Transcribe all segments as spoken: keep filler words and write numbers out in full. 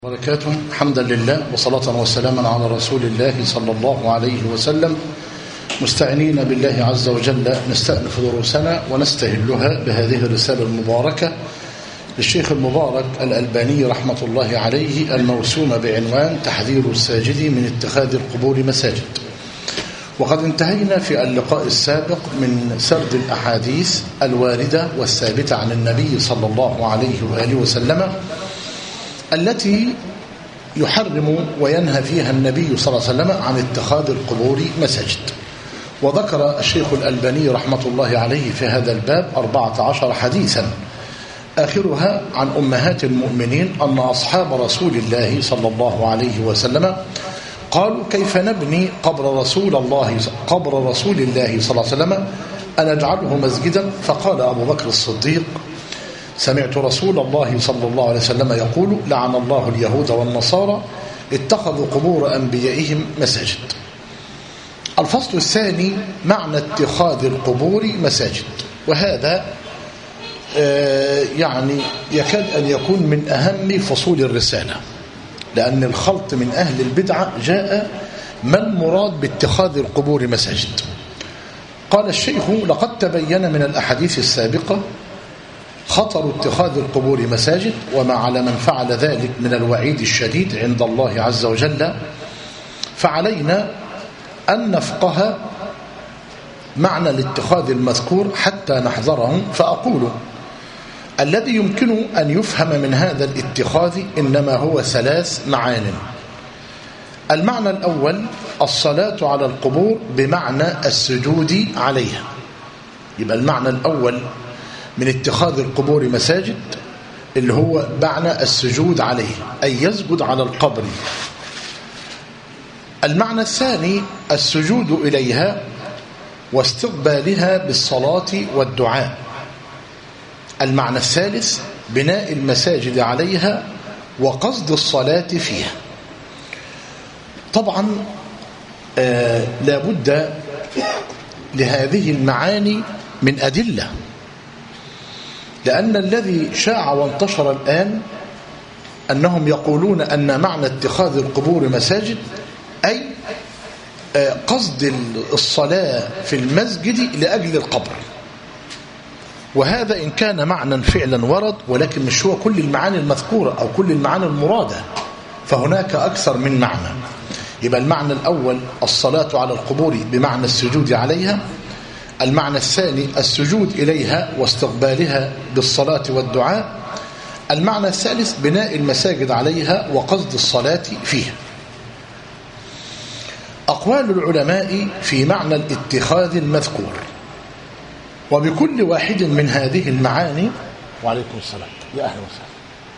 وبركاته. حمدا لله وصلاة وسلاما على رسول الله صلى الله عليه وسلم، مستعينين بالله عز وجل نستأنف دروسنا ونستهلها بهذه الرسالة المباركة للشيخ المبارك الألباني رحمة الله عليه، الموسومة بعنوان تحذير الساجد من اتخاذ القبور مساجد. وقد انتهينا في اللقاء السابق من سرد الأحاديث الواردة والثابتة عن النبي صلى الله عليه وآله وسلم التي يحرم وينهى فيها النبي صلى الله عليه وسلم عن اتخاذ القبور مساجد. وذكر الشيخ الألباني رحمة الله عليه في هذا الباب أربعة عشر حديثا، آخرها عن أمهات المؤمنين أن أصحاب رسول الله صلى الله عليه وسلم قالوا: كيف نبني قبر رسول الله قبر رسول الله صلى الله عليه وسلم أنجعله مسجدا؟ فقال أبو بكر الصديق: سمعت رسول الله صلى الله عليه وسلم يقول: لعن الله اليهود والنصارى اتخذوا قبور أنبيائهم مساجد. الفصل الثاني: معنى اتخاذ القبور مساجد. وهذا يعني يكاد أن يكون من أهم فصول الرسالة، لأن الخلط من أهل البدعة جاء ما المراد باتخاذ القبور مساجد. قال الشيخ: لقد تبين من الأحاديث السابقة خطر اتخاذ القبور مساجد، وما على من فعل ذلك من الوعيد الشديد عند الله عز وجل. فعلينا أن نفقه معنى الاتخاذ المذكور حتى نحذره. فأقول: الذي يمكن أن يفهم من هذا الاتخاذ إنما هو ثلاث معان. المعنى الأول: الصلاة على القبور بمعنى السجود عليها. يبقى المعنى الأول من اتخاذ القبور مساجد اللي هو معنى السجود عليه، أي يسجد على القبر. المعنى الثاني: السجود إليها واستقبالها بالصلاة والدعاء. المعنى الثالث: بناء المساجد عليها وقصد الصلاة فيها. طبعا آه لابد لهذه المعاني من أدلة، لأن الذي شاع وانتشر الآن أنهم يقولون أن معنى اتخاذ القبور مساجد أي قصد الصلاة في المسجد لأجل القبر. وهذا إن كان معنى فعلا ورد، ولكن مش هو كل المعاني المذكورة أو كل المعاني المرادة، فهناك أكثر من معنى. يبقى المعنى الأول الصلاة على القبور بمعنى السجود عليها. المعنى الثاني السجود إليها واستقبالها بالصلاة والدعاء. المعنى الثالث بناء المساجد عليها وقصد الصلاة فيها. أقوال العلماء في معنى الاتخاذ المذكور، وبكل واحد من هذه المعاني وعليكم السلام يا أهلا وسهلا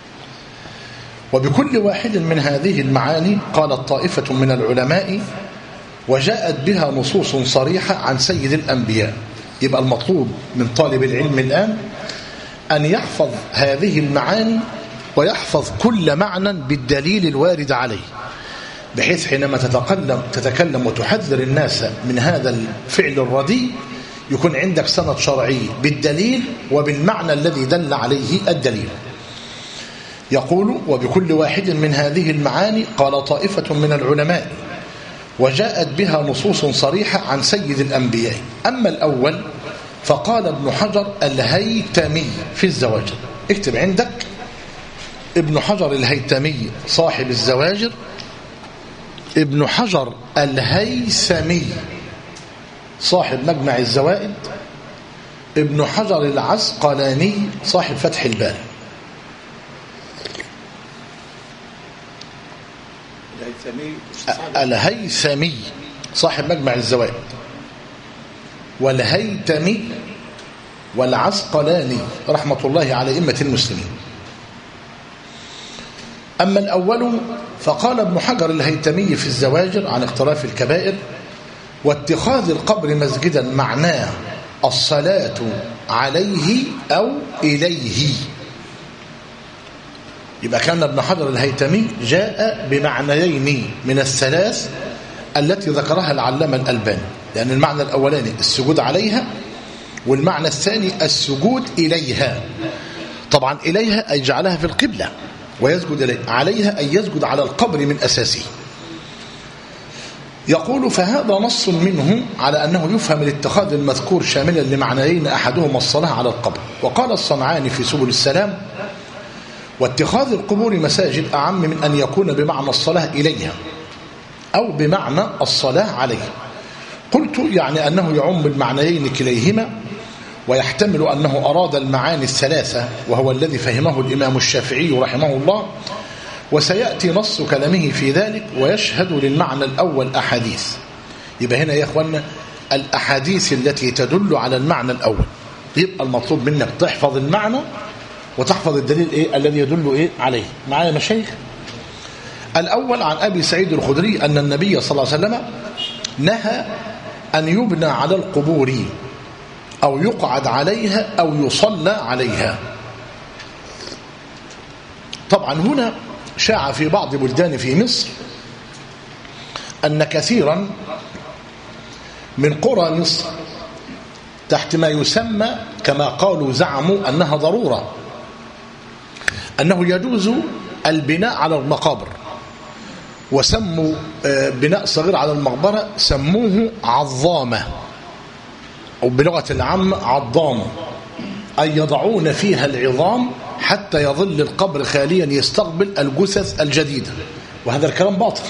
وبكل واحد من هذه المعاني قالت طائفة من العلماء وجاءت بها نصوص صريحة عن سيد الأنبياء. يبقى المطلوب من طالب العلم الآن أن يحفظ هذه المعاني ويحفظ كل معنى بالدليل الوارد عليه، بحيث حينما تتكلم, تتكلم وتحذر الناس من هذا الفعل الرديء يكون عندك سند شرعي بالدليل وبالمعنى الذي دل عليه الدليل. يقول: وبكل واحد من هذه المعاني قال طائفة من العلماء وجاءت بها نصوص صريحة عن سيد الأنبياء. أما الأول فقال ابن حجر الهيتمي في الزواجر. اكتب عندك ابن حجر الهيتمي صاحب الزواجر، ابن حجر الهيثمي صاحب مجمع الزوائد، ابن حجر العسقلاني صاحب فتح الباري. الهيثمي صاحب مجمع الزوائد، والهيتمي والعسقلاني رحمة الله على أئمة المسلمين. أما الأول فقال ابن حجر الهيتمي في الزواجر عن اقتراف الكبائر: واتخاذ القبر مسجدا معناه الصلاة عليه أو إليه. يبقى كان ابن حجر الهيتمي جاء بمعنيين من الثلاث التي ذكرها العلامة الألباني، لأن المعنى الأولاني السجود عليها، والمعنى الثاني السجود إليها. طبعا إليها أي جعلها في القبلة، ويسجد إليه عليها أي يسجد على القبر من أساسه. يقول فهذا نص منه على أنه يفهم الاتخاذ المذكور شاملا لمعنيين أحدهما الصلاة على القبر. وقال الصنعاني في سبل السلام واتخاذ القبور مساجد أعم من أن يكون بمعنى الصلاة إليها أو بمعنى الصلاة عليها. قلت يعني أنه يعم المعنيين كليهما، ويحتمل أنه أراد المعاني الثلاثة وهو الذي فهمه الإمام الشافعي رحمه الله، وسيأتي نص كلامه في ذلك. ويشهد للمعنى الأول أحاديث. يبقى هنا يا إخوانا الأحاديث التي تدل على المعنى الأول، يبقى المطلوب منك تحفظ المعنى وتحفظ الدليل إيه الذي يدل إيه عليه. معايا مشايخ؟ الأول عن أبي سعيد الخدري أن النبي صلى الله عليه وسلم نهى أن يبنى على القبور أو يقعد عليها أو يصلى عليها. طبعا هنا شاع في بعض بلدان في مصر أن كثيرا من قرى مصر تحت ما يسمى كما قالوا زعموا أنها ضرورة، أنه يجوز البناء على المقابر، وسموا بناء صغير على المقبرة سموه عظامة، أو بلغة العام عظام، أي يضعون فيها العظام حتى يظل القبر خاليا يستقبل الجثث الجديدة. وهذا الكلام باطل.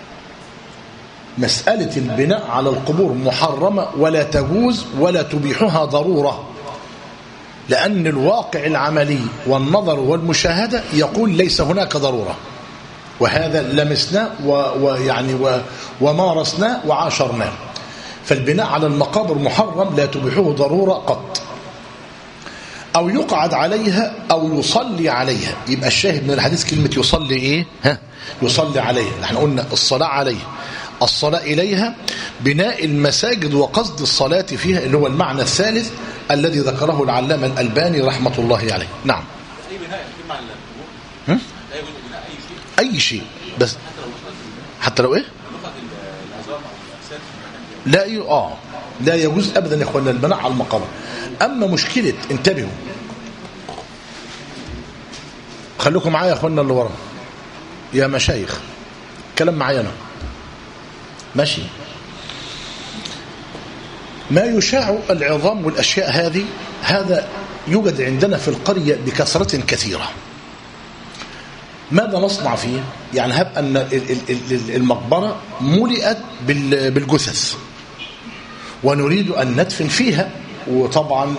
مسألة البناء على القبور محرمة ولا تجوز ولا تبيحها ضرورة، لأن الواقع العملي والنظر والمشاهدة يقول ليس هناك ضرورة، وهذا لمسناه ويعني ومارسناه وعاشرناه. فالبناء على المقابر محرم لا تبيحه ضرورة قط. أو يقعد عليها أو يصلي عليها. يبقى الشاهد من الحديث كلمة يصلي إيه؟ ها؟ يصلي عليها. نحن قلنا الصلاة عليه، الصلاة إليها، بناء المساجد وقصد الصلاة فيها، اللي هو المعنى الثالث الذي ذكره العلامة الألباني رحمة الله عليه. نعم. أي بناء مع القبور؟ لا يجوز بناء أي شيء. أي شيء بس حتى لو إيه؟ لا ي... آه لا يجوز أبدا يا إخوانا البناء على المقابر. أما مشكلة، انتبهوا خلوكم معايا يا إخوانا اللي ورا يا مشايخ، كلام معايا أنا ماشي. ما يشاع العظام والأشياء هذه، هذا يوجد عندنا في القرية بكثرة كثيرة. ماذا نصنع فيه؟ يعني هب أن المقبرة ملئت بالجثث ونريد أن ندفن فيها. وطبعا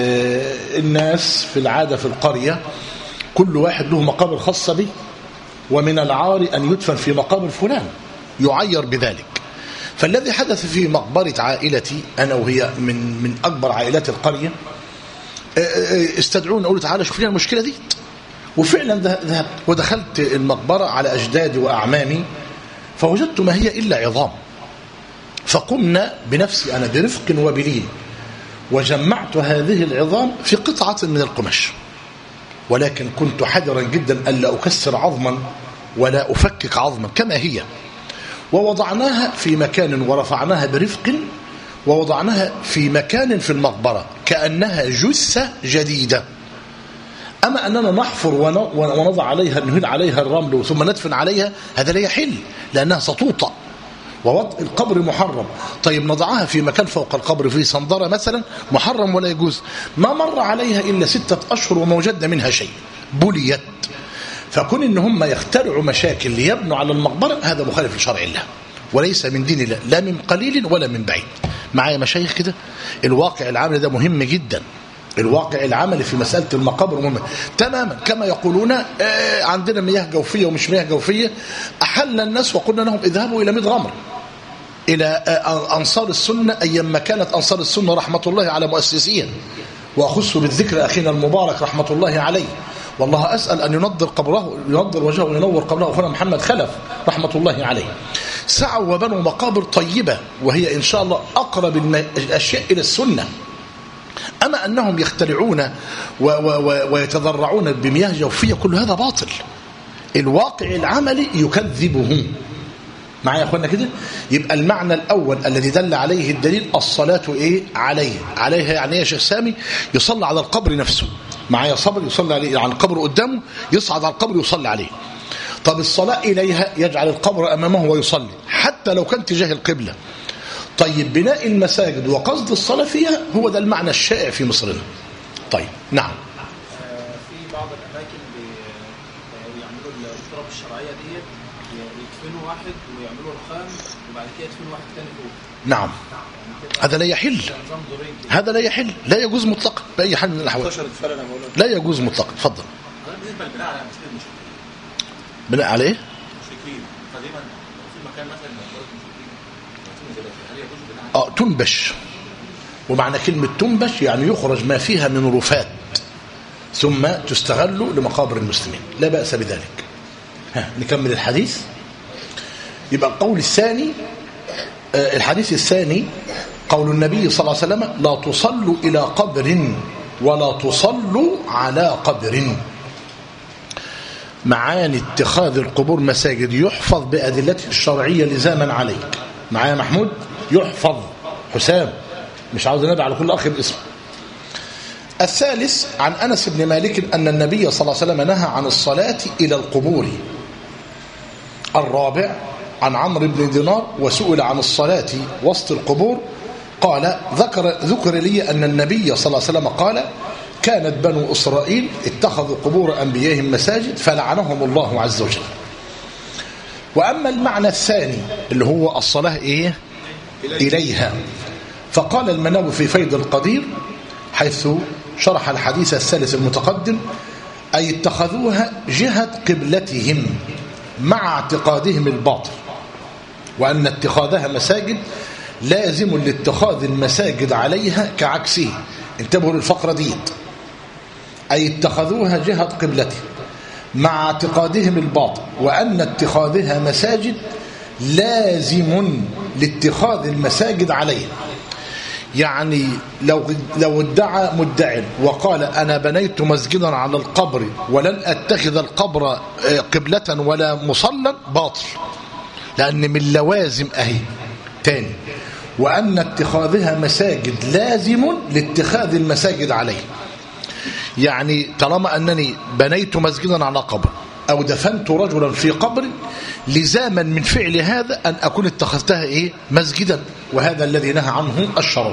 الناس في العادة في القرية كل واحد له مقابر خاصة به، ومن العار أن يدفن في مقابر فلان يعير بذلك. فالذي حدث في مقبرة عائلتي أنا وهي من من أكبر عائلات القرية، استدعوني أقول تعالى شوف لنا المشكلة دي. وفعلا ذهبت ودخلت المقبرة على أجدادي وأعمامي، فوجدت ما هي إلا عظام. فقمنا بنفسي أنا برفق وبلين وجمعت هذه العظام في قطعة من القماش، ولكن كنت حذرا جدا ألا أكسر عظما ولا أفكك عظما كما هي، ووضعناها في مكان ورفعناها برفق ووضعناها في مكان في المقبرة كأنها جثة جديدة. أما أننا نحفر ونضع عليها نهيل عليها الرمل ثم ندفن عليها، هذا لا يحل لأنها ستوطأ، ووضع القبر محرم. طيب نضعها في مكان فوق القبر في صندرة مثلا، محرم ولا يجوز. ما مر عليها إلا ستة أشهر وما وجدنا منها شيء، بليت. فكون إن هم يخترعوا مشاكل ليبنوا على المقبرة، هذا مخالف لشرع الله وليس من دين الله، لا من قليل ولا من بعيد. معايا مشايخ كده؟ الواقع العملي ده مهم جدا. الواقع العملي في مسألة المقابر مهمة تماما. كما يقولون آه عندنا مياه جوفية ومش مياه جوفية، أحلنا الناس وقلنا لهم اذهبوا إلى ميت غمر، إلى آه أنصار السنة أيام ما كانت أنصار السنة رحمة الله على مؤسسين. وأخص بالذكر أخينا المبارك رحمة الله عليه، والله أسأل أن ينظر قبره، ينظر وجهه وينور قبره، أخونا محمد خلف رحمة الله عليه. سعوا وبنوا مقابر طيبة، وهي إن شاء الله أقرب الأشياء إلى السنة. أما أنهم يخترعون ويتضرعون بمياه جوفية، كل هذا باطل. الواقع العملي يكذبه. معايا يا اخوانا كده؟ يبقى المعنى الاول الذي دل عليه الدليل الصلاه ايه عليه عليها، يعني ايه يا شيخ سامي؟ يصلي على القبر نفسه، معايا صبر، يصلي عليه على القبر قدامه، يصعد على القبر يصلي عليه. طب الصلاه اليها يجعل القبر امامه ويصلي حتى لو كان تجاه القبله. طيب بناء المساجد وقصد الصلاه فيها هو ده المعنى الشائع في مصرنا. طيب نعم. في بعض الاماكن بيعملوا التراب الشرعيه ديت، يدفنوا واحد ويعملوا رخام وبعد كده يدفنوا واحد ثاني فوق. نعم. هذا لا يحل، هذا لا يحل، لا يجوز مطلقا باي حال من الاحوال، لا يجوز مطلقا. اتفضل. بالنسبه للبناء على مسجد المشركين، بناء على ايه؟ المشركين قديما في مكان مثلا اه تنبش، ومعنى كلمه تنبش يعني يخرج ما فيها من رفات ثم تستغل لمقابر المسلمين، لا باس بذلك. ها نكمل الحديث. يبقى القول الثاني، آه الحديث الثاني قول النبي صلى الله عليه وسلم: لا تصلوا إلى قبر ولا تصلوا على قبر. معاني اتخاذ القبور مساجد يحفظ بأدلته الشرعية لزاما عليك. معايا محمود؟ يحفظ. حسام مش عاوز نبع على كل أخ باسم. الثالث عن أنس بن مالك أن النبي صلى الله عليه وسلم نهى عن الصلاة إلى القبور. الرابع عن عمرو بن دينار وسئل عن الصلاة وسط القبور قال: ذكر ذكر لي أن النبي صلى الله عليه وسلم قال: كانت بنو إسرائيل اتخذوا قبور أنبيائهم مساجد فلعنهم الله عز وجل. وأما المعنى الثاني اللي هو الصلاة إيه؟ إليها، فقال المناوي في فيض القدير حيث شرح الحديث الثالث المتقدم: أي اتخذوها جهة قبلتهم مع اعتقادهم الباطل، وأن اتخاذها مساجد لازم لاتخاذ المساجد عليها كعكسه. انتبهوا للفقرة دي. أي اتخذوها جهة قبلتهم مع اعتقادهم الباطل، وأن اتخاذها مساجد لازم لاتخاذ المساجد عليها. يعني لو لو ادعى مدعي وقال أنا بنيت مسجدا على القبر ولن أتخذ القبر قبلة ولا مصلى، باطل، لأن من لوازم أهي. تاني، وأن اتخاذها مساجد لازم لاتخاذ المساجد عليه. يعني طالما أنني بنيت مسجدا على قبر أو دفنت رجلا في قبر، لزاما من فعل هذا أن أكون اتخذتها إيه؟ مسجدا، وهذا الذي نهى عنه الشرع.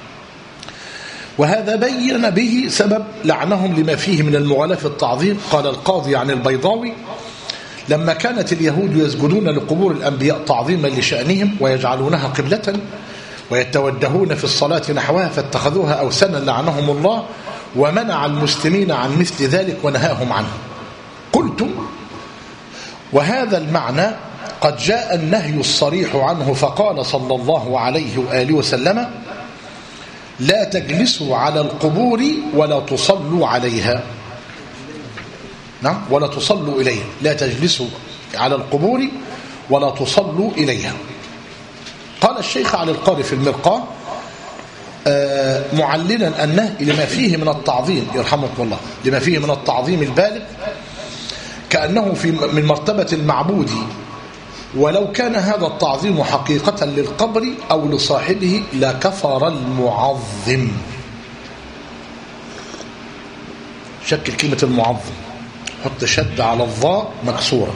وهذا بين به سبب لعنهم لما فيه من المغالاة في التعظيم. قال القاضي عن البيضاوي: لما كانت اليهود يسجدون لقبور الأنبياء تعظيما لشأنهم ويجعلونها قبلة ويتوجهون في الصلاة نحوها فاتخذوها أوثانا لعنهم الله، ومنع المسلمين عن مثل ذلك ونهاهم عنه. قلت: وهذا المعنى قد جاء النهي الصريح عنه، فقال صلى الله عليه وآله وسلم: لا تجلسوا على القبور ولا تصلوا عليها. نعم، ولا تصلوا إليها، لا تجلسوا على القبور ولا تصلوا إليها. قال الشيخ علي القاري في المرقاة آه معللا النهي لما فيه من التعظيم، يرحمكم الله، لما فيه من التعظيم البالغ، كأنه في من مرتبة المعبود، ولو كان هذا التعظيم حقيقة للقبر أو لصاحبه لكفر المعظم. شكل كلمة المعظم، حط شد على الضاء مكسورة.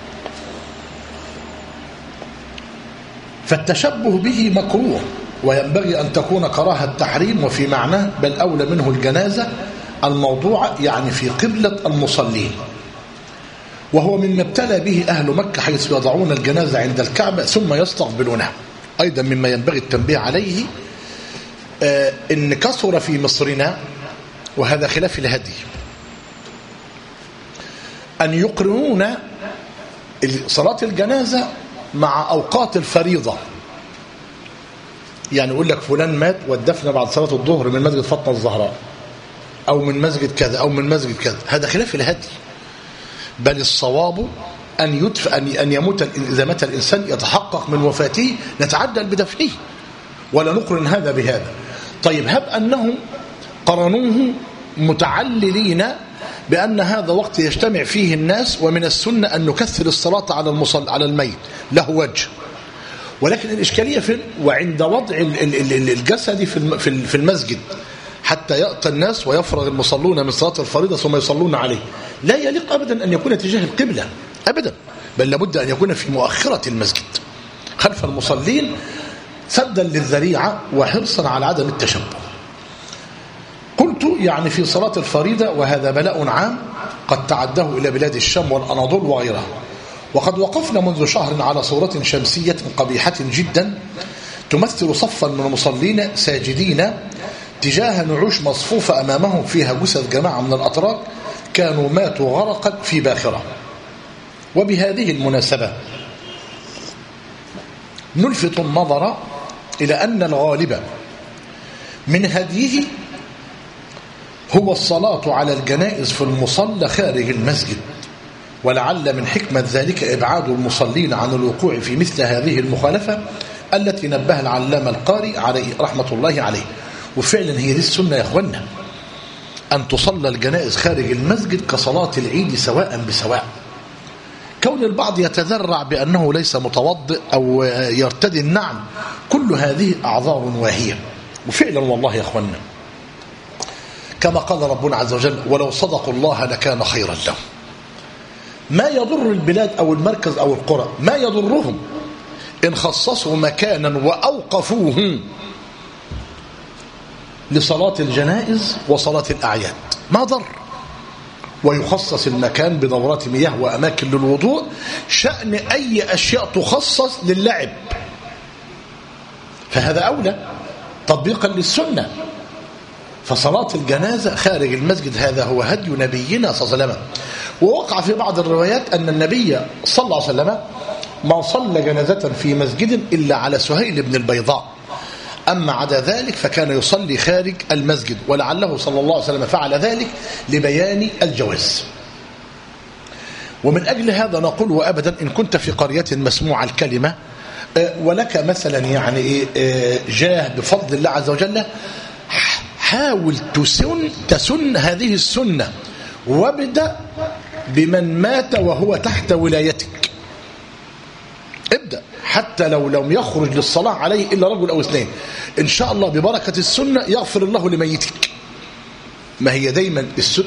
فالتشبه به مكروه، وينبغي أن تكون كراهة التحريم، وفي معناه بل أولى منه الجنازة الموضوعة، يعني في قبلة المصلين، وهو مما ابتلى به أهل مكة حيث يضعون الجنازة عند الكعبة ثم يستقبلونها. أيضا مما ينبغي التنبيه عليه آه إن كثر في مصرنا، وهذا خلاف الهدي، أن يقرنون صلاة الجنازة مع أوقات الفريضة. يعني يقول لك فلان مات والدفن بعد صلاة الظهر من مسجد فاطمة الزهراء، أو من مسجد كذا أو من مسجد كذا. هذا خلاف الهدي، بل الصواب أن يدفع أن يموت إذا مات الإنسان يتحقق من وفاته نتعجل بدفنه، ولا نقرن هذا بهذا. طيب، هب أنهم قرنوه متعللين بأن هذا وقت يجتمع فيه الناس، ومن السنة أن نكثر الصلاة على المصل على الميت له وجه. ولكن الإشكالية في وعند وضع الجسد في المسجد حتى يأتي الناس ويفرغ المصلون من صلاة الفريضة ثم يصلون عليه، لا يليق أبدا أن يكون تجاه القبلة أبدا، بل لابد أن يكون في مؤخرة المسجد خلف المصلين سدا للذريعة وحرصا على عدم التشبه. قلت يعني في صلاة الفريضة، وهذا بلاء عام قد تعده إلى بلاد الشام والأناضول وغيرها. وقد وقفنا منذ شهر على صورة شمسية قبيحة جدا تمثل صفا من المصلين ساجدين تجاه نعوش مصفوفة أمامهم فيها جثث جماعة من الأتراك كانوا ماتوا غرقا في باخرة. وبهذه المناسبة نلفت النظر إلى أن الغالب من هديه هو الصلاة على الجنائز في المصلى خارج المسجد، ولعل من حكمة ذلك إبعاد المصلين عن الوقوع في مثل هذه المخالفة التي نبه العلامة القاري عليه رحمة الله عليه. وفعلا هي دي السنة يا أخوانا، أن تصلى الجنائز خارج المسجد كصلاة العيد سواء بسواء. كون البعض يتذرع بأنه ليس متوضئ أو يرتدي النعم، كل هذه أعذار واهية. وفعلا والله يا أخوانا كما قال ربنا عز وجل: ولو صدقوا الله لكان خيرا لهم. ما يضر البلاد أو المركز أو القرى، ما يضرهم إن خصصوا مكانا وأوقفوه لصلاة الجنائز وصلاة الأعياد، ما ضر. ويخصص المكان بدورات مياه وأماكن للوضوء، شأن أي أشياء تخصص للعب، فهذا أولى تطبيقا للسنة. فصلاة الجنازة خارج المسجد هذا هو هدي نبينا صلى الله عليه وسلم. ووقع في بعض الروايات أن النبي صلى الله عليه وسلم ما صلى جنازة في مسجد إلا على سهيل بن البيضاء، أما عدا ذلك فكان يصلي خارج المسجد، ولعله صلى الله عليه وسلم فعل ذلك لبيان الجواز. ومن أجل هذا نقول وأبدا إن كنت في قرية مسموع الكلمة ولك مثلا يعني جاه بفضل الله عز وجل، حاول تسن, تسن هذه السنة، وابدأ بمن مات وهو تحت ولايتك. ابدأ حتى لو لم يخرج للصلاة عليه إلا رجل أو اثنين، إن شاء الله ببركة السنة يغفر الله لميتك. ما هي دايما السنة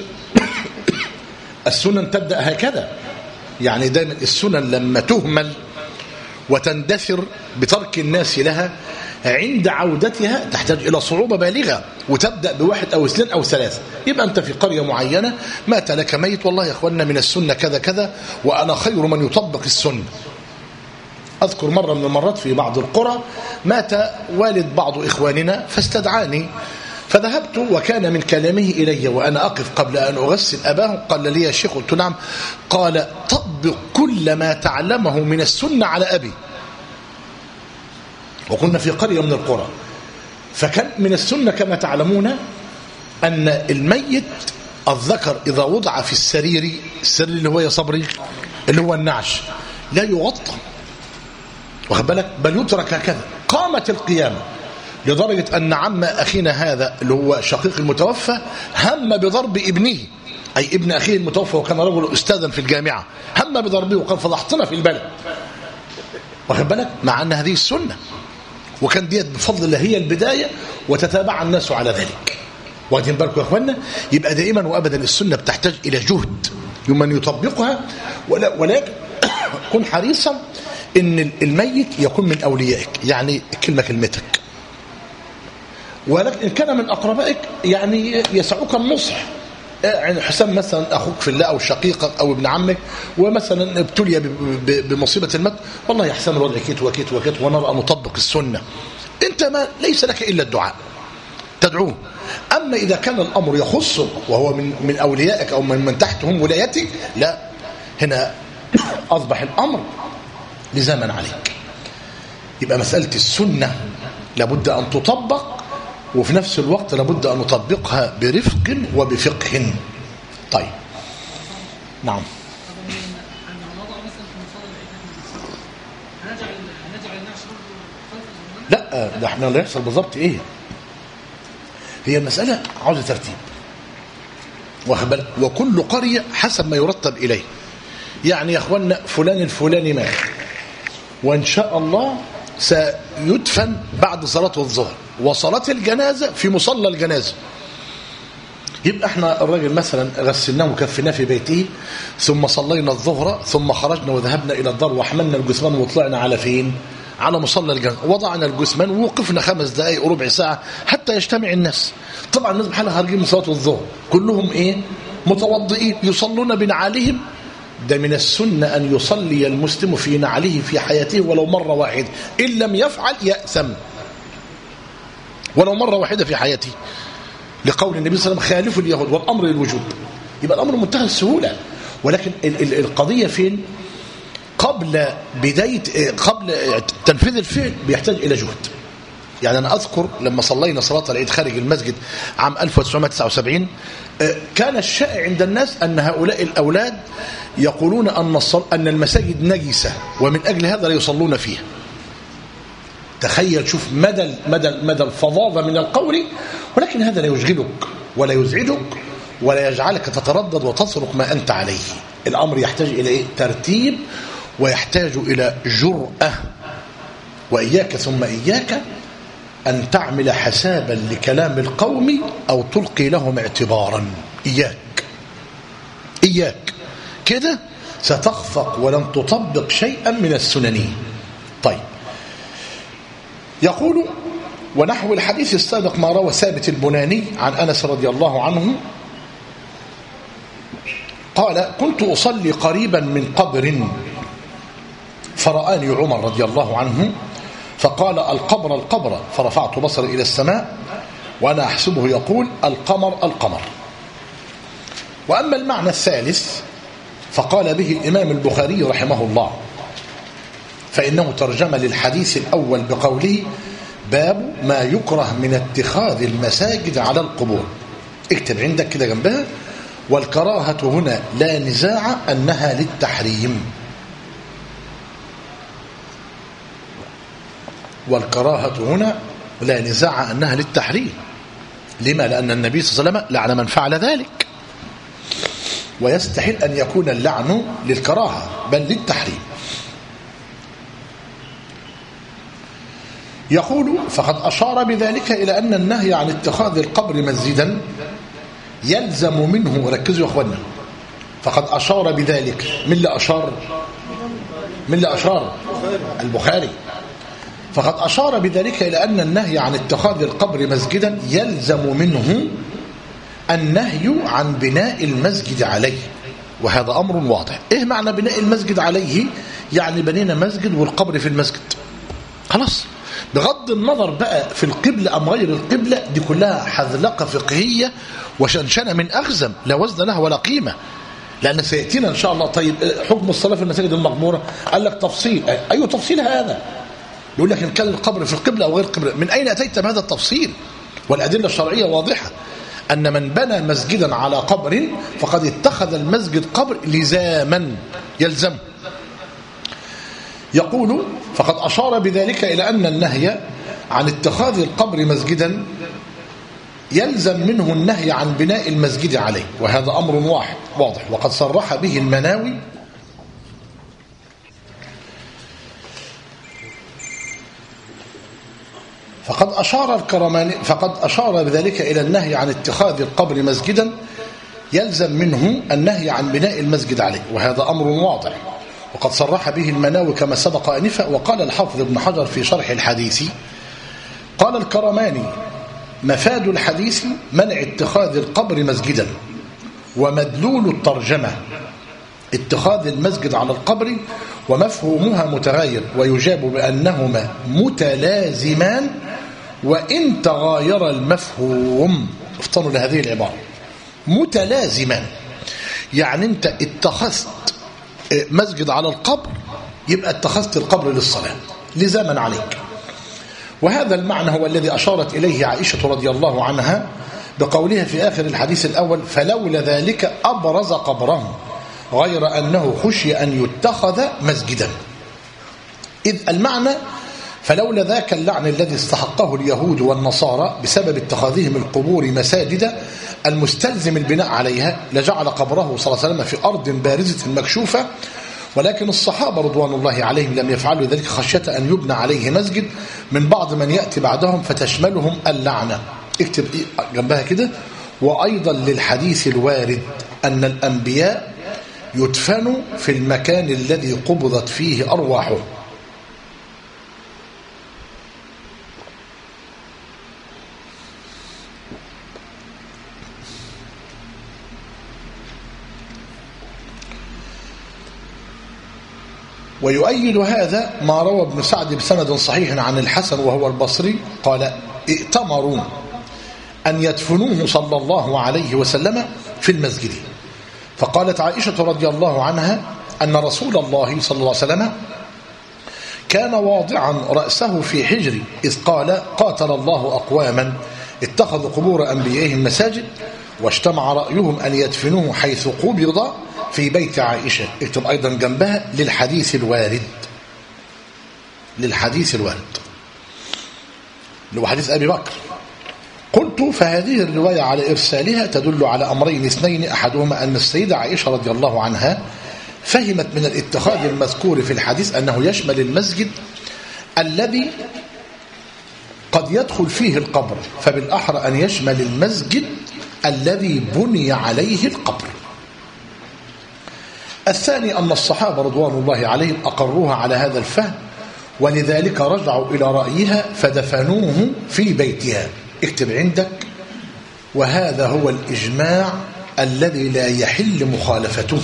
السنن تبدأ هكذا، يعني دايما السنن لما تهمل وتندثر بترك الناس لها عند عودتها تحتاج إلى صعوبة بالغة، وتبدأ بواحد أو اثنين أو ثلاثة. يبقى أنت في قرية معينة مات لك ميت، والله يا أخوانا من السنة كذا كذا، وأنا خير من يطبق السنة. أذكر مرة من المرات في بعض القرى مات والد بعض إخواننا فاستدعاني، فذهبت وكان من كلامه إلي وأنا أقف قبل أن أغسل أباه قال لي: يا شيخ. قلت: نعم. قال: طبق كل ما تعلمه من السنة على أبي. وكنا في قرية من القرى، فكان من السنة كما تعلمون أن الميت الذكر إذا وضع في السرير، السرير اللي هو يا صبري اللي هو النعش، لا يغطى، واخد بالك، بل يترك هكذا. قامت القيامة لدرجة أن عم أخينا هذا اللي هو شقيق المتوفى هم بضرب ابنه، أي ابن أخيه المتوفى، وكان رجل أستاذا في الجامعة، هم بضربه وقال: فضحتنا في البلد، واخد بالك، مع أن هذه السنة، وكان ديت بفضل الله هي البداية، وتتابع الناس على ذلك. واخدين بالكم يا اخوانا؟ يبقى دائما وابدا السنة بتحتاج إلى جهد من يطبقها، ولكن كن حريصا ان الميت يكون من أوليائك، يعني كلمة كلمتك. ولكن إن كان من أقربائك يعني يسعك النصح. يعني حسام مثلا أخوك في الله أو شقيقك أو ابن عمك، ومثلا ابتلي بمصيبة الموت، والله يا حسام الوضع كيت وكيت وكيت ونرى أن نطبق السنة، أنت ما ليس لك إلا الدعاء تدعوه. أما إذا كان الأمر يخصك وهو من من أوليائك أو من من تحتهم ولايتك، لا، هنا أصبح الأمر لزاما عليك. يبقى مسألة السنة لابد أن تطبق، وفي نفس الوقت لابد أن نطبقها برفق وبفقه. طيب، نعم. لا، ده احنا اللي يحصل بالضبط ايه؟ هي المسألة عاوزة ترتيب. وكل قرية حسب ما يرتب إليه. يعني يا أخوانا فلان الفلاني مات وإن شاء الله سيدفن بعد صلاة الظهر وصلاة الجنازة في مصلى الجنازة. يبقى احنا الراجل مثلا غسلناه وكفناه في بيته ثم صلينا الظهر ثم خرجنا وذهبنا إلى الدار وحملنا الجثمان وطلعنا على فين؟ على مصلى الجنازة، وضعنا الجثمان ووقفنا خمس دقائق وربع ساعة حتى يجتمع الناس. طبعا الناس بحالها خارجين من صلاة الظهر كلهم ايه؟ متوضئين يصلون بنعالهم. ده من السنة أن يصلي المسلم في نعله في حياته ولو مرة واحدة، إن لم يفعل يأثم ولو مرة واحدة في حياته، لقول النبي صلى الله عليه وسلم خالفوا اليهود والأمر للوجوب. يبقى الأمر منتهى السهولة، ولكن ال ال القضية فين؟ قبل بداية قبل تنفيذ الفعل بيحتاج إلى جهد. يعني أنا أذكر لما صلينا صلاة العيد خارج المسجد عام ألف وتسعمائة وتسعة وسبعين، كان الشائع عند الناس أن هؤلاء الأولاد يقولون أن أن المساجد نجسة ومن أجل هذا لا يصلون فيها. تخيل، شوف مدى مدى مدى الفظاظة من القول، ولكن هذا لا يشغلك ولا يزعجك ولا يجعلك تتردد وتصرخ ما أنت عليه. الأمر يحتاج إلى إيه؟ ترتيب، ويحتاج إلى جرأة. وإياك ثم إياك أن تعمل حسابا لكلام القوم أو تلقي لهم اعتبارا. إياك إياك كده ستخفق ولن تطبق شيئا من السنن. طيب، يقول ونحو الحديث السابق ما روى ثابت البناني عن أنس رضي الله عنه قال: كنت أصلي قريبا من قبر فرآني عمر رضي الله عنه فقال: القبر القبر، فرفعت بصري إلى السماء وأنا أحسبه يقول: القمر القمر. وأما المعنى الثالث فقال به الإمام البخاري رحمه الله، فإنه ترجم للحديث الأول بقوله: باب ما يكره من اتخاذ المساجد على القبور. اكتب عندك كده جنبها: والكراهة هنا لا نزاع أنها للتحريم. والكراهة هنا لا نزاع أنها للتحريم. لما؟ لأن النبي صلى الله عليه وسلم لعن من فعل ذلك، ويستحيل أن يكون اللعن للكراهة بل للتحريم. يقول: فقد أشار بذلك إلى أن النهي عن اتخاذ القبر مسجدا يلزم منه، ركزوا يا أخوانا، فقد أشار بذلك، من اللي أشار؟ من اللي أشار؟ البخاري. فقد أشار بذلك إلى أن النهي عن اتخاذ القبر مسجدا يلزم منه النهي عن بناء المسجد عليه، وهذا أمر واضح. إيه معنى بناء المسجد عليه؟ يعني بنينا مسجد والقبر في المسجد، خلاص، بغض النظر بقى في القبلة أم غير القبلة، دي كلها حذلقة فقهية وشنشنة من أغزم لا وزن لها ولا قيمة، لأن سيأتينا إن شاء الله. طيب، حكم الصلاة في المساجد المغمورة، قال لك تفصيل. أي تفصيل هذا؟ يقول لك إن كان القبر في القبلة أو غير القبلة. من أين أتيت بهذا التفصيل؟ والأدلة الشرعية واضحة أن من بنى مسجدا على قبر فقد اتخذ المسجد قبر لزاما يلزم. يقول: فقد أشار بذلك إلى أن النهي عن اتخاذ القبر مسجدا يلزم منه النهي عن بناء المسجد عليه، وهذا أمر واحد واضح، وقد صرح به المناوي فقد أشار الكرماني فقد أشار بذلك إلى النهي عن اتخاذ القبر مسجدا يلزم منه النهي عن بناء المسجد عليه، وهذا أمر واضح، وقد صرح به المناوي كما سبق آنفا. وقال الحافظ ابن حجر في شرح الحديث، قال الكرماني: مفاد الحديث منع اتخاذ القبر مسجدا، ومدلول الترجمة اتخاذ المسجد على القبر، ومفهومها متغاير، ويجاب بأنهما متلازمان وإن تغاير المفهوم. افتنوا لهذه العبارة، متلازمان، يعني انت اتخذت مسجد على القبر يبقى اتخذت القبر للصلاة لزاما عليك. وهذا المعنى هو الذي أشارت إليه عائشة رضي الله عنها بقولها في آخر الحديث الأول: فلولا ذلك أبرز قبره، غير أنه خشي أن يتخذ مسجدا. إذ المعنى فلولا ذاك اللعن الذي استحقه اليهود والنصارى بسبب اتخاذهم القبور مساجد المستلزم البناء عليها لجعل قبره صلى الله عليه وسلم في أرض بارزة مكشوفة، ولكن الصحابة رضوان الله عليهم لم يفعلوا ذلك خشية أن يبنى عليه مسجد من بعض من يأتي بعدهم فتشملهم اللعنة. اكتب جنبها كده: وأيضا للحديث الوارد أن الأنبياء يدفنوا في المكان الذي قبضت فيه أرواحه. ويؤيد هذا ما روى ابن سعد بسند صحيح عن الحسن وهو البصري قال: ائتمروا أن يدفنوه صلى الله عليه وسلم في المسجد. فقالت عائشة رضي الله عنها أن رسول الله صلى الله عليه وسلم كان واضعا رأسه في حجري إذ قال: قاتل الله أقواما اتخذوا قبور أنبيائهم مساجد واجتمع رأيهم أن يدفنوه حيث قبض في بيت عائشة. اكتب أيضا جنبها: للحديث الوارد. للحديث الوارد اللي هو حديث أبي بكر. قلت: فهذه الرواية على إرسالها تدل على أمرين اثنين، أحدهما أن السيدة عائشة رضي الله عنها فهمت من الاتخاذ المذكور في الحديث أنه يشمل المسجد الذي قد يدخل فيه القبر، فبالأحرى أن يشمل المسجد الذي بني عليه القبر. الثاني أن الصحابة رضوان الله عليهم أقروها على هذا الفهم، ولذلك رجعوا إلى رأيها فدفنوه في بيتها. اكتب عندك: وهذا هو الإجماع الذي لا يحل مخالفته.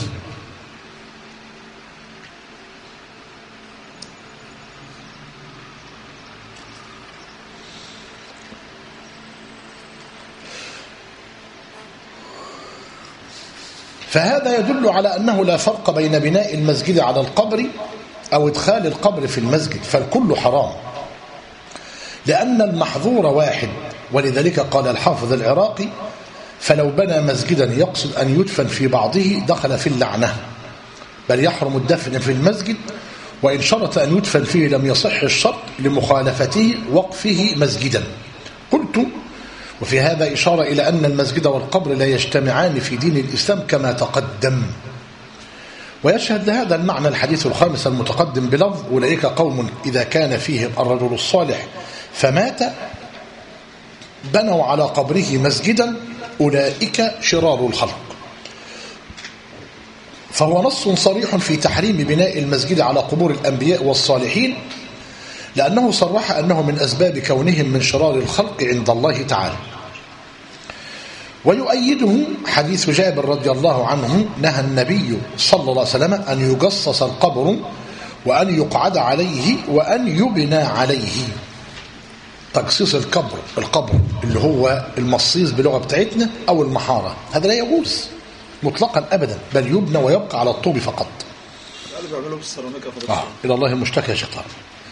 فهذا يدل على أنه لا فرق بين بناء المسجد على القبر أو إدخال القبر في المسجد، فالكل حرام، لأن المحظور واحد. ولذلك قال الحافظ العراقي: فلو بنى مسجدا يقصد أن يدفن في بعضه دخل في اللعنة، بل يحرم الدفن في المسجد، وإن شرط أن يدفن فيه لم يصح الشرط لمخالفته وقفه مسجدا. قلت: وفي هذا إشارة إلى أن المسجد والقبر لا يجتمعان في دين الإسلام كما تقدم. ويشهد لهذا المعنى الحديث الخامس المتقدم بلفظ: أولئك قوم إذا كان فيهم الرجل الصالح فمات بنوا على قبره مسجدا أولئك شرار الخلق. فهو نص صريح في تحريم بناء المسجد على قبور الأنبياء والصالحين، لأنه صرح أنه من أسباب كونهم من شرار الخلق عند الله تعالى. ويؤيده حديث جابر رضي الله عنه: نهى النبي صلى الله عليه وسلم أن يجصص القبر وأن يقعد عليه وأن يبنى عليه. تجصيص القبر القبر اللي هو المصيص بلغة بتاعتنا أو المحارة، هذا لا يجوز مطلقا أبدا، بل يبنى ويبقى على الطوب فقط. آه. إلى الله المشتكى يا شيطان.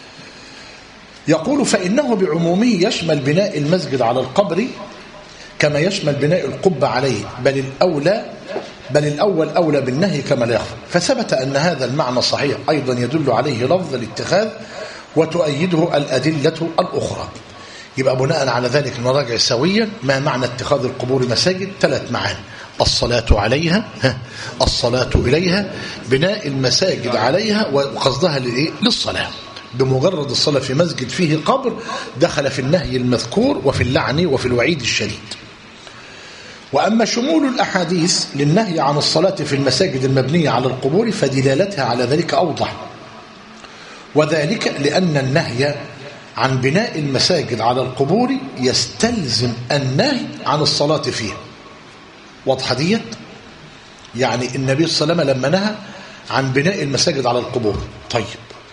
يقول: فإنه بعمومه يشمل بناء المسجد على القبر كما يشمل بناء القبة عليه، بل الأولى بل الأول أولى بالنهي كما لا يخفى. فثبت أن هذا المعنى صحيح أيضا يدل عليه لفظ الاتخاذ وتؤيده الأدلة الأخرى. يبقى بناء على ذلك نراجع سويا ما معنى اتخاذ القبور مساجد. ثلاث معاني: الصلاة عليها، الصلاة إليها، بناء المساجد عليها وقصدها للصلاة. بمجرد الصلاة في مسجد فيه قبر دخل في النهي المذكور وفي اللعن وفي الوعيد الشديد. وأما شمول الأحاديث للنهي عن الصلاة في المساجد المبنية على القبور فدلالتها على ذلك أوضح، وذلك لأن النهي عن بناء المساجد على القبور يستلزم النهي عن الصلاة فيها. واضحة ديت؟ يعني النبي صلى الله عليه وسلم لما نهى عن بناء المساجد على القبور، طيب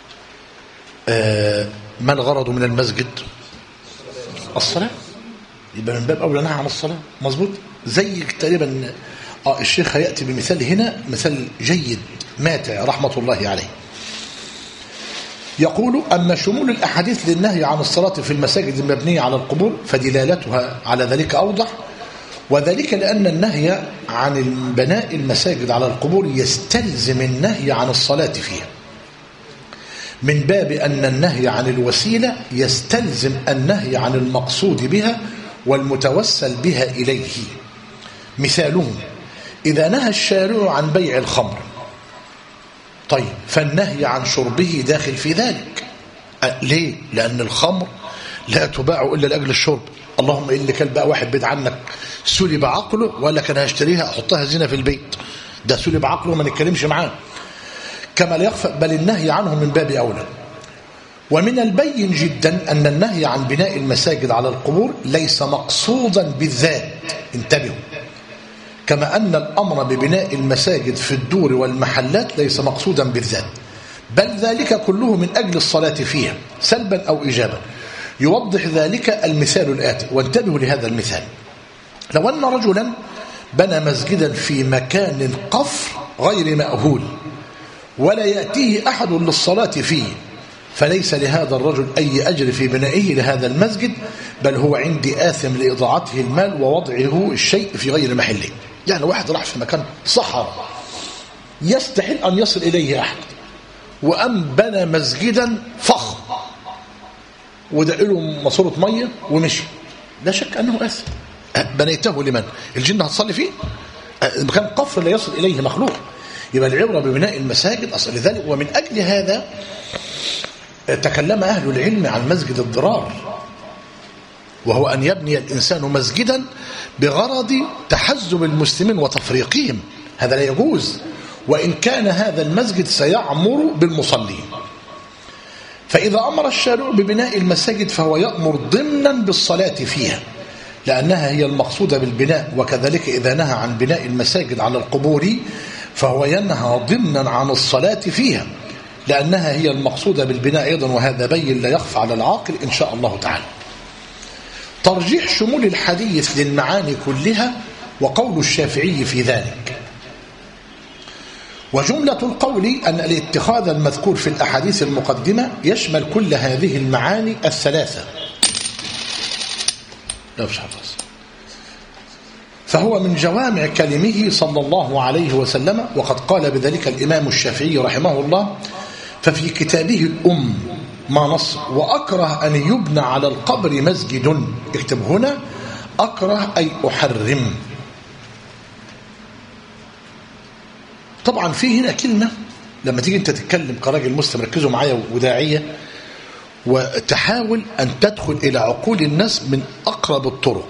آه ما الغرض من المسجد؟ الصلاة، يبقى من باب أولى نهى عن الصلاة. مظبوط؟ زي تقريبا آه الشيخ هيأتي بمثال هنا، مثال جيد ماتع رحمة الله عليه. يقول: أما شمول الأحاديث للنهي عن الصلاة في المساجد المبنية على القبور فدلالتها على ذلك أوضح، وذلك لأن النهي عن بناء المساجد على القبور يستلزم النهي عن الصلاة فيها، من باب أن النهي عن الوسيلة يستلزم النهي عن المقصود بها والمتوسل بها إليه. مثاله إذا نهى الشارع عن بيع الخمر، طيب فالنهي عن شربه داخل في ذلك. ليه؟ لأن الخمر لا تباع إلا لأجل الشرب. اللهم إلا كان بقى واحد بيد عنك سلب عقله ولا كان هشتريها أحطها زينة في البيت، ده سلب عقله ما نتكلمش معاه. كما لا يخفى بل النهي عنه من باب أولى. ومن البين جدا أن النهي عن بناء المساجد على القبور ليس مقصودا بالذات، انتبهوا، كما أن الأمر ببناء المساجد في الدور والمحلات ليس مقصودا بالذات، بل ذلك كله من أجل الصلاة فيها سلبا أو إيجابا. يوضح ذلك المثال الآتي، وانتبهوا لهذا المثال. لو أن رجلا بنى مسجدا في مكان قفر غير مأهول ولا يأتيه أحد للصلاة فيه، فليس لهذا الرجل أي أجر في بنائه لهذا المسجد، بل هو عندي آثم لإضاعته المال ووضعه الشيء في غير محله. يعني واحد راح في مكان صحراء يستحيل أن يصل إليه أحد، وأم بنى مسجدا فخم ودقله ماسورة مية ومشي، لا شك أنه آثم. بنيته لمن؟ الجنة هتصلي فيه؟ المكان قفر لا يصل إليه مخلوق. يبقى العبرة ببناء المساجد أصل لذلك. ومن أجل هذا تكلم أهل العلم عن مسجد الضرار، وهو أن يبني الإنسان مسجدا بغرض تحزب المسلمين وتفريقهم، هذا لا يجوز، وإن كان هذا المسجد سيعمر بالمصلين. فإذا أمر الشارع ببناء المساجد فهو يأمر ضمنا بالصلاة فيها لأنها هي المقصودة بالبناء، وكذلك إذا نهى عن بناء المساجد على القبور فهو ينهى ضمنا عن الصلاة فيها لأنها هي المقصودة بالبناء أيضا، وهذا بين لا يخفى على العاقل إن شاء الله تعالى. ترجيح شمول الحديث للمعاني كلها وقول الشافعي في ذلك. وجملة القول أن الاتخاذ المذكور في الأحاديث المقدمة يشمل كل هذه المعاني الثلاثة، فهو من جوامع كلمه صلى الله عليه وسلم، وقد قال بذلك الإمام الشافعي رحمه الله ففي كتابه الأم ما نص: وأكره أن يبنى على القبر مسجد. اكتب هنا أكره أي أحرم. طبعا في هنا كلمة لما تيجي أنت تتكلم كراجل مسلم، ركزوا معايا وداعية، وتحاول أن تدخل إلى عقول الناس من أقرب الطرق.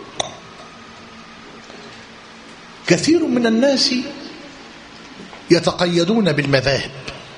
كثير من الناس يتقيدون بالمذاهب،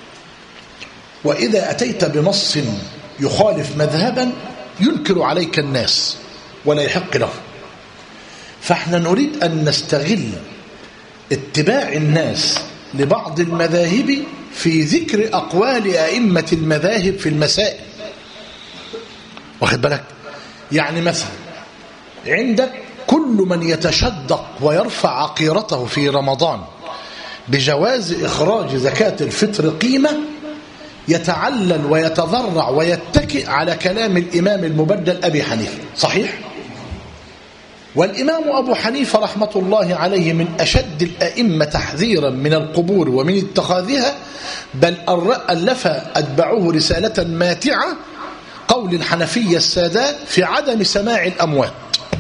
وإذا أتيت بنص يخالف مذهبا ينكر عليك الناس ولا يحق له. فاحنا نريد أن نستغل اتباع الناس لبعض المذاهب في ذكر أقوال أئمة المذاهب في المسائل. واخد بالك؟ يعني مثلا عندك كل من يتشدق ويرفع عقيرته في رمضان بجواز إخراج زكاة الفطر قيمة يتعلل ويتضرع ويتكئ على كلام الإمام المبدل أبي حنيفة، صحيح؟ والإمام أبو حنيفة رحمة الله عليه من أشد الأئمة تحذيرا من القبور ومن اتخاذها، بل ألف أتبعه رسالة ماتعة قول الحنفية السادات في عدم سماع الأموات.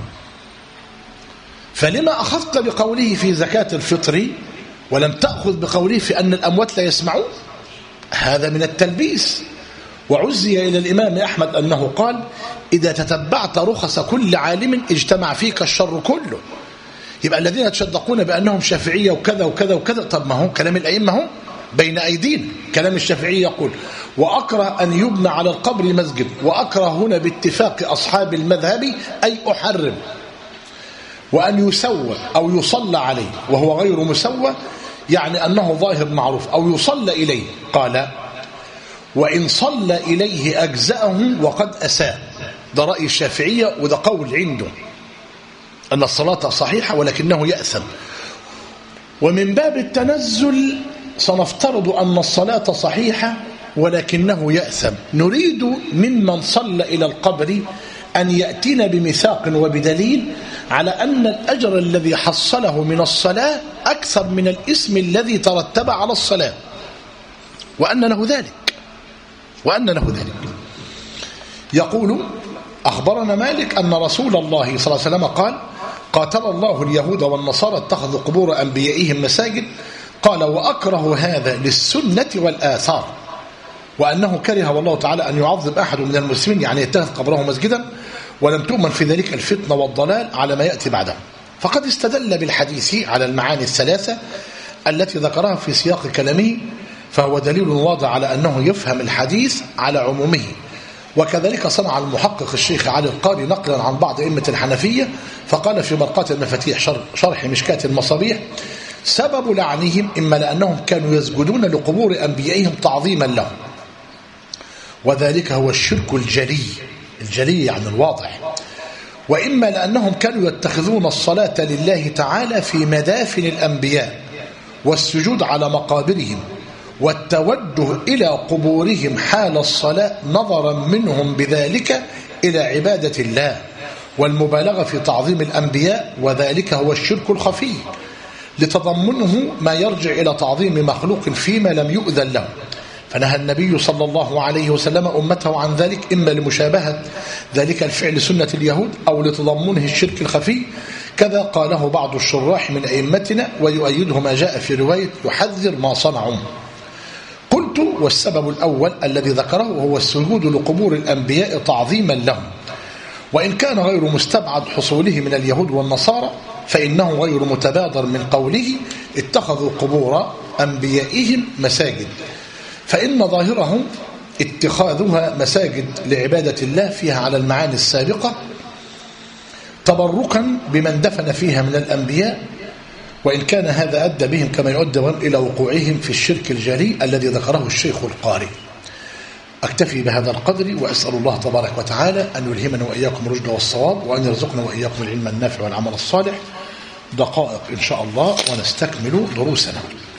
فلما أخذت بقوله في زكاة الفطر ولم تأخذ بقوله في أن الأموات لا يسمعون؟ هذا من التلبيس. وعزي إلى الإمام أحمد أنه قال: إذا تتبعت رخص كل عالم اجتمع فيك الشر كله. يبقى الذين يتشدقون بأنهم شافعية وكذا وكذا وكذا، طب ما هو كلام الأئمة هم بين أيدينا. كلام الشافعي يقول: وأكره أن يبنى على القبر مسجد. وأكره هنا باتفاق أصحاب المذهب أي أحرم. وأن يسوى أو يصلى عليه وهو غير مسوى يعني أنه ظاهر معروف، أو يصلى إليه. قال: وإن صلى إليه أجزأه وقد أساء. ده رأي الشافعية وده قول عنده أن الصلاة صحيحة ولكنه يأثم. ومن باب التنزل سنفترض أن الصلاة صحيحة ولكنه يأثم. نريد ممن صلى إلى القبر أن يأتينا بميثاق وبدليل على أن الأجر الذي حصله من الصلاة أكثر من الاسم الذي ترتب على الصلاة، وأن له ذلك. وأن له ذلك. يقول أخبرنا مالك أن رسول الله صلى الله عليه وسلم قال قاتل الله اليهود والنصارى اتخذوا قبور أنبيائهم مساجد. قال وأكره هذا للسنة والآثار، وأنه كره والله تعالى أن يعظم أحد من المسلمين يعني يتخذ قبره مسجدا، ولم تؤمن في ذلك الفتنة والضلال على ما يأتي بعده. فقد استدل بالحديث على المعاني الثلاثة التي ذكرها في سياق كلامه، فهو دليل واضح على أنه يفهم الحديث على عمومه. وكذلك صنع المحقق الشيخ علي القاري نقلا عن بعض أئمة الحنفية فقال في مرقات المفاتيح شرح مشكاة المصابيح سبب لعنهم إما لأنهم كانوا يسجدون لقبور أنبيائهم تعظيما لهم، وذلك هو الشرك الجلي، الجلي يعني الواضح، وإما لأنهم كانوا يتخذون الصلاة لله تعالى في مدافن الأنبياء والسجود على مقابرهم والتوجه إلى قبورهم حال الصلاة نظرا منهم بذلك إلى عبادة الله والمبالغة في تعظيم الأنبياء، وذلك هو الشرك الخفي لتضمنه ما يرجع إلى تعظيم مخلوق فيما لم يؤذن له. فنهى النبي صلى الله عليه وسلم أمته عن ذلك إما لمشابهة ذلك الفعل سنة اليهود أو لتضمنه الشرك الخفي، كذا قاله بعض الشراح من أئمتنا ويؤيده ما جاء في رواية يحذر ما صنعوا. قلت والسبب الأول الذي ذكره هو السجود لقبور الأنبياء تعظيما لهم، وإن كان غير مستبعد حصوله من اليهود والنصارى فإنه غير متبادر من قوله اتخذوا قبور أنبيائهم مساجد، فإن ظاهره اتخاذها مساجد لعبادة الله فيها على المعاني السابقة تبركا بمن دفن فيها من الأنبياء، وإن كان هذا أدى بهم كما يؤدي إلى وقوعهم في الشرك الجلي الذي ذكره الشيخ القاري. أكتفي بهذا القدر وأسأل الله تبارك وتعالى أن يلهمنا وإياكم الرشد والصواب، وأن يرزقنا وإياكم العلم النافع والعمل الصالح. دقائق إن شاء الله ونستكمل دروسنا.